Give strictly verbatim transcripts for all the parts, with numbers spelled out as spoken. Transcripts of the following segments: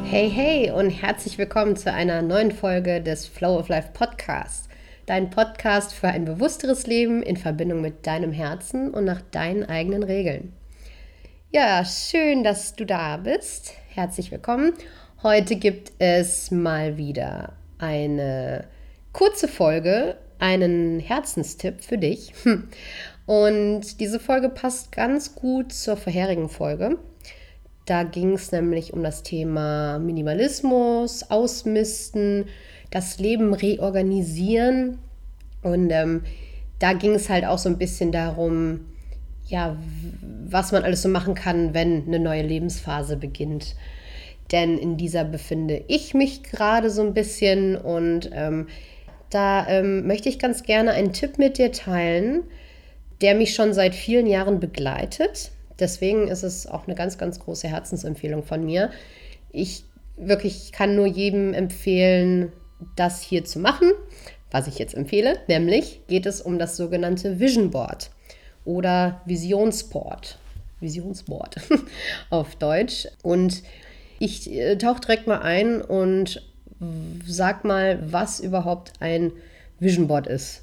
Hey, hey und herzlich willkommen zu einer neuen Folge des Flow of Life Podcasts. Dein Podcast für ein bewussteres Leben in Verbindung mit deinem Herzen und nach deinen eigenen Regeln. Ja, schön, dass du da bist. Herzlich willkommen. Heute gibt es mal wieder eine kurze Folge, einen Herzenstipp für dich. Und diese Folge passt ganz gut zur vorherigen Folge. Da ging es nämlich um das Thema Minimalismus, Ausmisten, das Leben reorganisieren. Und ähm, da ging es halt auch so ein bisschen darum, ja, was man alles so machen kann, wenn eine neue Lebensphase beginnt. Denn in dieser befinde ich mich gerade so ein bisschen und ähm, da ähm, möchte ich ganz gerne einen Tipp mit dir teilen, der mich schon seit vielen Jahren begleitet. Deswegen ist es auch eine ganz, ganz große Herzensempfehlung von mir. Ich wirklich kann nur jedem empfehlen, das hier zu machen, was ich jetzt empfehle. Nämlich geht es um das sogenannte Vision Board oder Visionsboard. Visionsboard auf Deutsch. Und ich äh, tauche direkt mal ein und sag mal, was überhaupt ein Vision Board ist.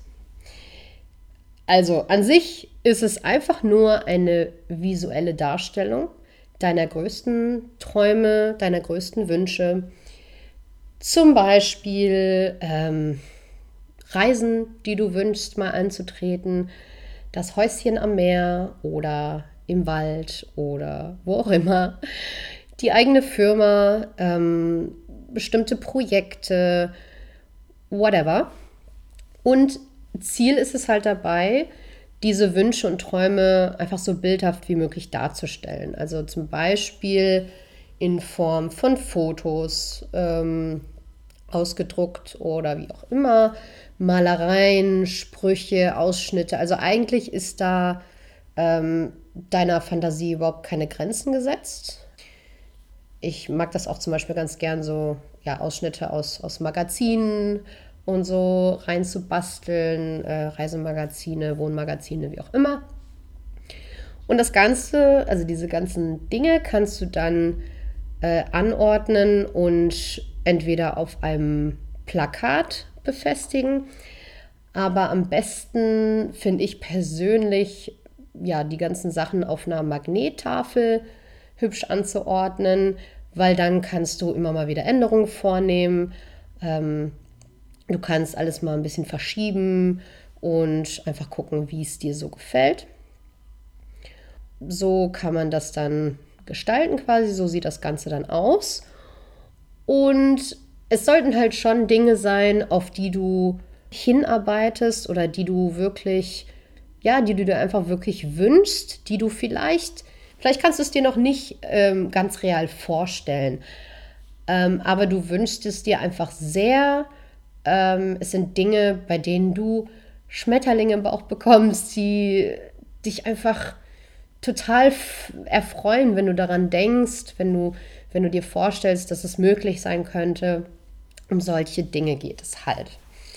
Also an sich ist es einfach nur eine visuelle Darstellung deiner größten Träume, deiner größten Wünsche. Zum Beispiel ähm, Reisen, die du wünschst, mal anzutreten, das Häuschen am Meer oder im Wald oder wo auch immer, die eigene Firma, ähm, bestimmte Projekte, whatever. Und Ziel ist es halt dabei, diese Wünsche und Träume einfach so bildhaft wie möglich darzustellen. Also zum Beispiel in Form von Fotos, ähm, ausgedruckt oder wie auch immer, Malereien, Sprüche, Ausschnitte. Also eigentlich ist da ähm, deiner Fantasie überhaupt keine Grenzen gesetzt. Ich mag das auch zum Beispiel ganz gern, so ja, Ausschnitte aus, aus Magazinen und so reinzubasteln, äh, Reisemagazine, Wohnmagazine, wie auch immer. Und das Ganze, also diese ganzen Dinge, kannst du dann äh, anordnen und entweder auf einem Plakat befestigen, aber am besten finde ich persönlich, ja, die ganzen Sachen auf einer Magnettafel hübsch anzuordnen, weil dann kannst du immer mal wieder Änderungen vornehmen. Ähm, Du kannst alles mal ein bisschen verschieben und einfach gucken, wie es dir so gefällt. So kann man das dann gestalten quasi, so sieht das Ganze dann aus. Und es sollten halt schon Dinge sein, auf die du hinarbeitest oder die du wirklich, ja, die du dir einfach wirklich wünschst, die du vielleicht, vielleicht kannst du es dir noch nicht ähm, ganz real vorstellen, ähm, aber du wünschst es dir einfach sehr. Ähm, es sind Dinge, bei denen du Schmetterlinge im Bauch bekommst, die dich einfach total f- erfreuen, wenn du daran denkst, wenn du, wenn du dir vorstellst, dass es möglich sein könnte. Um solche Dinge geht es halt.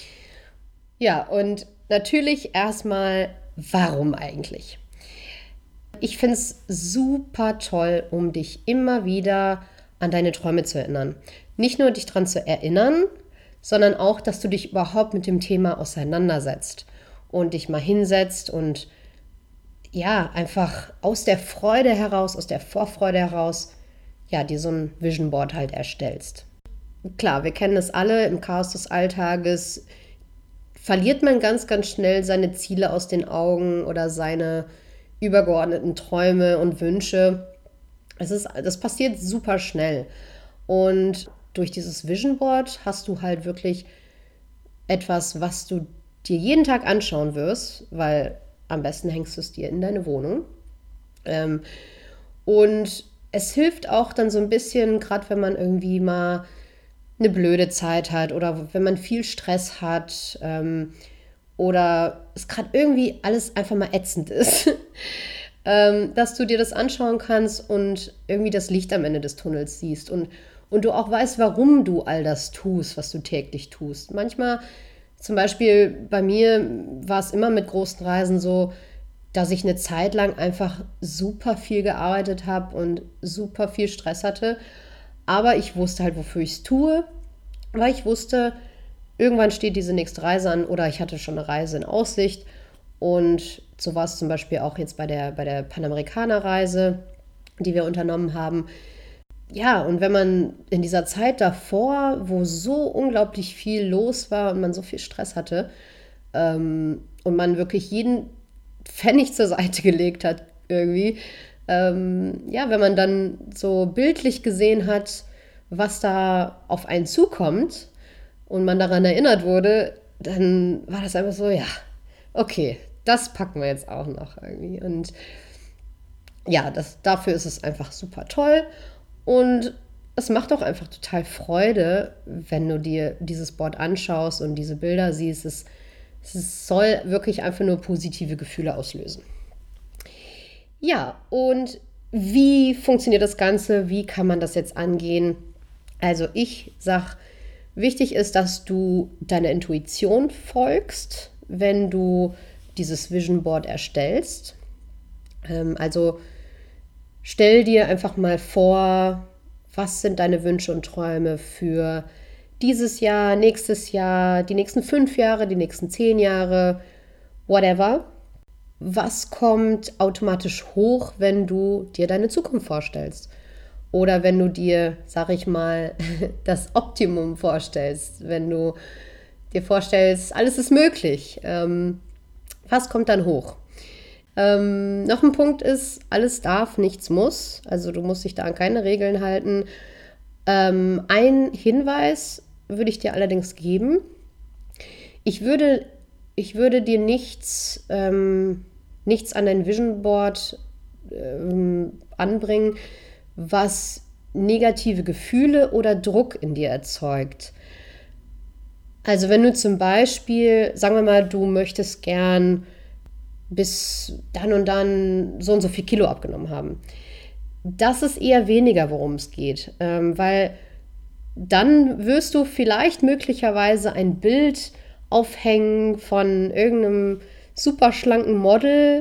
Ja, und natürlich erstmal, warum eigentlich? Ich finde es super toll, um dich immer wieder an deine Träume zu erinnern. Nicht nur dich daran zu erinnern, sondern auch, dass du dich überhaupt mit dem Thema auseinandersetzt und dich mal hinsetzt und ja, einfach aus der Freude heraus, aus der Vorfreude heraus, ja, dir so ein Vision Board halt erstellst. Klar, wir kennen es alle, im Chaos des Alltages verliert man ganz, ganz schnell seine Ziele aus den Augen oder seine übergeordneten Träume und Wünsche. Es ist, das passiert super schnell. Und durch dieses Vision Board hast du halt wirklich etwas, was du dir jeden Tag anschauen wirst, weil am besten hängst du es dir in deine Wohnung. Ähm, und es hilft auch dann so ein bisschen, gerade wenn man irgendwie mal eine blöde Zeit hat oder wenn man viel Stress hat ähm, oder es gerade irgendwie alles einfach mal ätzend ist, ähm, dass du dir das anschauen kannst und irgendwie das Licht am Ende des Tunnels siehst und, und du auch weißt, warum du all das tust, was du täglich tust. Manchmal, zum Beispiel bei mir war es immer mit großen Reisen so, dass ich eine Zeit lang einfach super viel gearbeitet habe und super viel Stress hatte. Aber ich wusste halt, wofür ich es tue, weil ich wusste, irgendwann steht diese nächste Reise an oder ich hatte schon eine Reise in Aussicht. Und so war es zum Beispiel auch jetzt bei der, bei der Panamerikaner-Reise, die wir unternommen haben. Ja, und wenn man in dieser Zeit davor, wo so unglaublich viel los war und man so viel Stress hatte ähm, und man wirklich jeden Pfennig zur Seite gelegt hat irgendwie, ähm, ja, wenn man dann so bildlich gesehen hat, was da auf einen zukommt und man daran erinnert wurde, dann war das einfach so, ja, okay, das packen wir jetzt auch noch irgendwie. Und ja, das, dafür ist es einfach super toll. Und es macht auch einfach total Freude, wenn du dir dieses Board anschaust und diese Bilder siehst. Es, es soll wirklich einfach nur positive Gefühle auslösen. Ja, und wie funktioniert das Ganze? Wie kann man das jetzt angehen? Also ich sage, wichtig ist, dass du deiner Intuition folgst, wenn du dieses Vision Board erstellst. Ähm, also stell dir einfach mal vor, was sind deine Wünsche und Träume für dieses Jahr, nächstes Jahr, die nächsten fünf Jahre, die nächsten zehn Jahre, whatever. Was kommt automatisch hoch, wenn du dir deine Zukunft vorstellst? Oder wenn du dir, sag ich mal, das Optimum vorstellst, wenn du dir vorstellst, alles ist möglich. Ähm, was kommt dann hoch? Ähm, noch ein Punkt ist, alles darf, nichts muss. Also du musst dich da an keine Regeln halten. Ähm, ein Hinweis würde ich dir allerdings geben. Ich würde, ich würde dir nichts, ähm, nichts an dein Vision Board ähm, anbringen, was negative Gefühle oder Druck in dir erzeugt. Also wenn du zum Beispiel, sagen wir mal, du möchtest gern bis dann und dann so und so viel Kilo abgenommen haben. Das ist eher weniger, worum es geht, ähm, weil dann wirst du vielleicht möglicherweise ein Bild aufhängen von irgendeinem super schlanken Model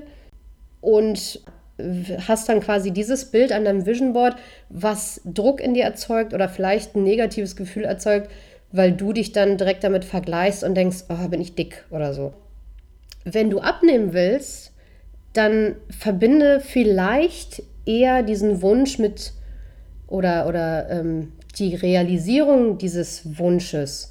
und hast dann quasi dieses Bild an deinem Vision Board, was Druck in dir erzeugt oder vielleicht ein negatives Gefühl erzeugt, weil du dich dann direkt damit vergleichst und denkst, oh, bin ich dick oder so. Wenn du abnehmen willst, dann verbinde vielleicht eher diesen Wunsch mit oder, oder ähm, die Realisierung dieses Wunsches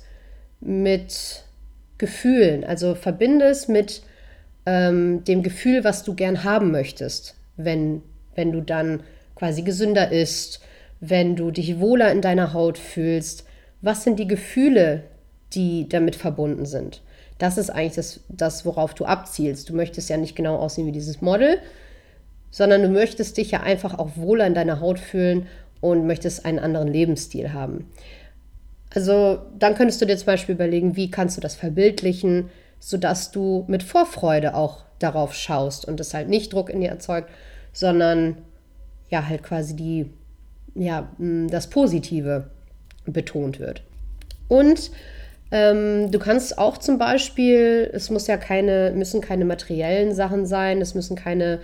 mit Gefühlen. Also verbinde es mit ähm, dem Gefühl, was du gern haben möchtest, wenn, wenn du dann quasi gesünder isst, wenn du dich wohler in deiner Haut fühlst. Was sind die Gefühle, die damit verbunden sind? Das ist eigentlich das, das, worauf du abzielst. Du möchtest ja nicht genau aussehen wie dieses Model, sondern du möchtest dich ja einfach auch wohler in deiner Haut fühlen und möchtest einen anderen Lebensstil haben. Also dann könntest du dir zum Beispiel überlegen, wie kannst du das verbildlichen, sodass du mit Vorfreude auch darauf schaust und es halt nicht Druck in dir erzeugt, sondern ja halt quasi die, ja, das Positive betont wird. Und Ähm, du kannst auch zum Beispiel, es muss ja keine, müssen keine materiellen Sachen sein, es müssen keine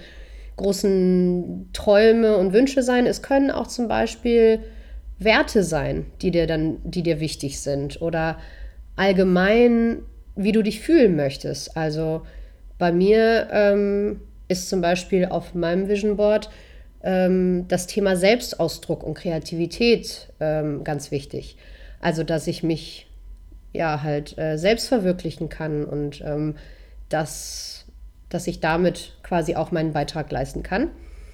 großen Träume und Wünsche sein. Es können auch zum Beispiel Werte sein, die dir dann, die dir wichtig sind oder allgemein, wie du dich fühlen möchtest. Also bei mir ähm, ist zum Beispiel auf meinem Vision Board ähm, das Thema Selbstausdruck und Kreativität ähm, ganz wichtig. Also dass ich mich ja, halt äh, selbst verwirklichen kann und ähm, dass, dass ich damit quasi auch meinen Beitrag leisten kann.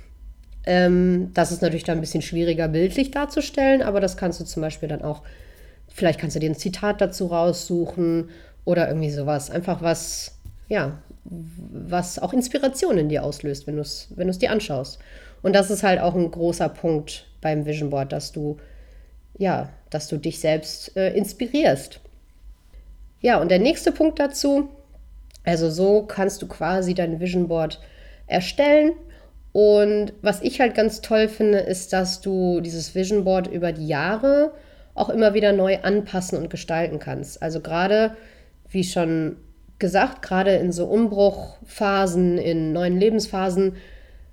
Ähm, das ist natürlich dann ein bisschen schwieriger bildlich darzustellen, aber das kannst du zum Beispiel dann auch, vielleicht kannst du dir ein Zitat dazu raussuchen oder irgendwie sowas. Einfach was, ja, was auch Inspiration in dir auslöst, wenn du es wenn du es dir anschaust. Und das ist halt auch ein großer Punkt beim Vision Board, dass du, ja, dass du dich selbst äh, inspirierst. Ja, und der nächste Punkt dazu, also so kannst du quasi dein Vision Board erstellen. Und was ich halt ganz toll finde, ist, dass du dieses Vision Board über die Jahre auch immer wieder neu anpassen und gestalten kannst. Also gerade, wie schon gesagt, gerade in so Umbruchphasen, in neuen Lebensphasen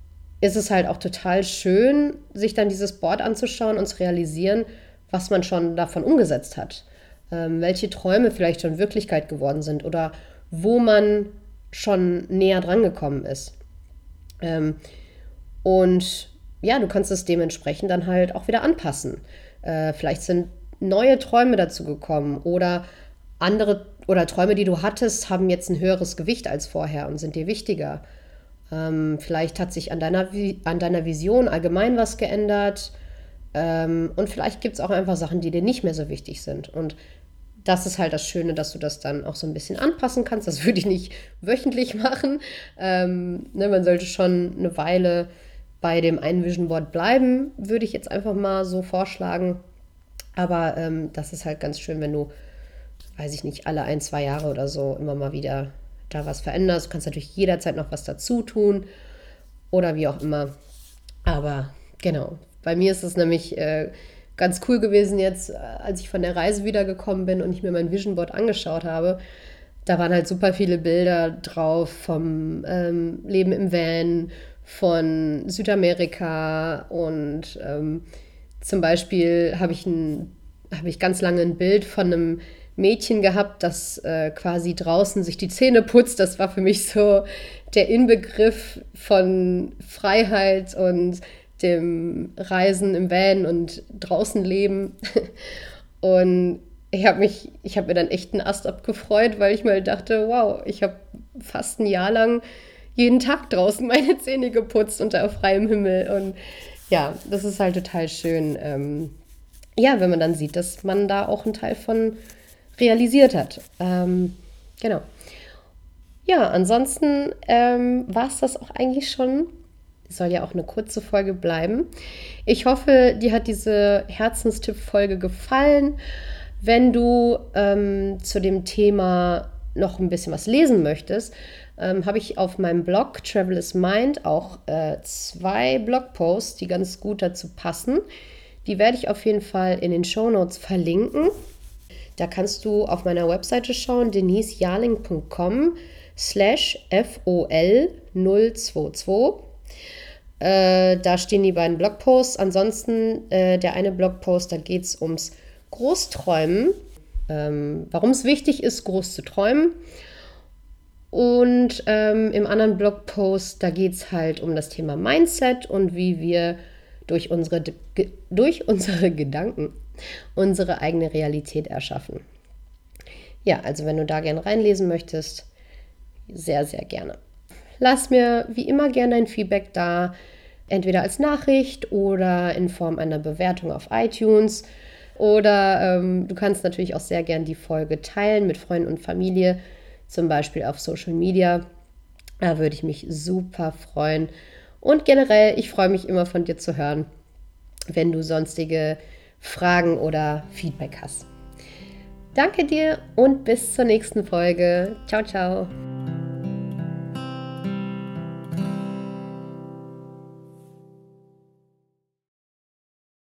ist es halt auch total schön, sich dann dieses Board anzuschauen und zu realisieren, was man schon davon umgesetzt hat. Ähm, welche Träume vielleicht schon Wirklichkeit geworden sind oder wo man schon näher dran gekommen ist. Ähm, und ja, du kannst es dementsprechend dann halt auch wieder anpassen. Äh, vielleicht sind neue Träume dazu gekommen oder andere oder Träume, die du hattest, haben jetzt ein höheres Gewicht als vorher und sind dir wichtiger. Ähm, vielleicht hat sich an deiner, an deiner Vision allgemein was geändert. Ähm, und vielleicht gibt es auch einfach Sachen, die dir nicht mehr so wichtig sind. Und das ist halt das Schöne, dass du das dann auch so ein bisschen anpassen kannst. Das würde ich nicht wöchentlich machen. Ähm, ne, man sollte schon eine Weile bei dem einen Vision Board bleiben, würde ich jetzt einfach mal so vorschlagen. Aber ähm, das ist halt ganz schön, wenn du, weiß ich nicht, alle ein, zwei Jahre oder so immer mal wieder da was veränderst. Du kannst natürlich jederzeit noch was dazu tun oder wie auch immer. Aber genau, bei mir ist es nämlich äh, ganz cool gewesen jetzt, als ich von der Reise wiedergekommen bin und ich mir mein Vision Board angeschaut habe. Da waren halt super viele Bilder drauf vom ähm, Leben im Van, von Südamerika und ähm, zum Beispiel habe ich, ein, hab ich ganz lange ein Bild von einem Mädchen gehabt, das äh, quasi draußen sich die Zähne putzt. Das war für mich so der Inbegriff von Freiheit und dem Reisen im Van und draußen leben. Und ich habe mich, ich habe mir dann echt einen Ast abgefreut, weil ich mal dachte, wow, ich habe fast ein Jahr lang jeden Tag draußen meine Zähne geputzt unter freiem Himmel. Und ja, das ist halt total schön. Ähm, ja, wenn man dann sieht, dass man da auch einen Teil von realisiert hat. Ähm, genau. Ja, ansonsten ähm, war es das auch eigentlich schon. Soll ja auch eine kurze Folge bleiben. Ich hoffe, dir hat diese Herzenstipp-Folge gefallen. Wenn du ähm, zu dem Thema noch ein bisschen was lesen möchtest, ähm, habe ich auf meinem Blog Travel is Mind auch äh, zwei Blogposts, die ganz gut dazu passen. Die werde ich auf jeden Fall in den Shownotes verlinken. Da kannst du auf meiner Webseite schauen, denisejarling punkt com slash F O L null zwei zwei. Äh, da stehen die beiden Blogposts. Ansonsten äh, der eine Blogpost, da geht es ums Großträumen, ähm, warum es wichtig ist, groß zu träumen. Und ähm, im anderen Blogpost, da geht es halt um das Thema Mindset und wie wir durch unsere, ge- durch unsere Gedanken unsere eigene Realität erschaffen. Ja, also wenn du da gerne reinlesen möchtest, sehr, sehr gerne. Lass mir wie immer gerne dein Feedback da, entweder als Nachricht oder in Form einer Bewertung auf iTunes. Oder ähm, du kannst natürlich auch sehr gerne die Folge teilen mit Freunden und Familie, zum Beispiel auf Social Media. Da würde ich mich super freuen. Und generell, ich freue mich immer von dir zu hören, wenn du sonstige Fragen oder Feedback hast. Danke dir und bis zur nächsten Folge. Ciao, ciao.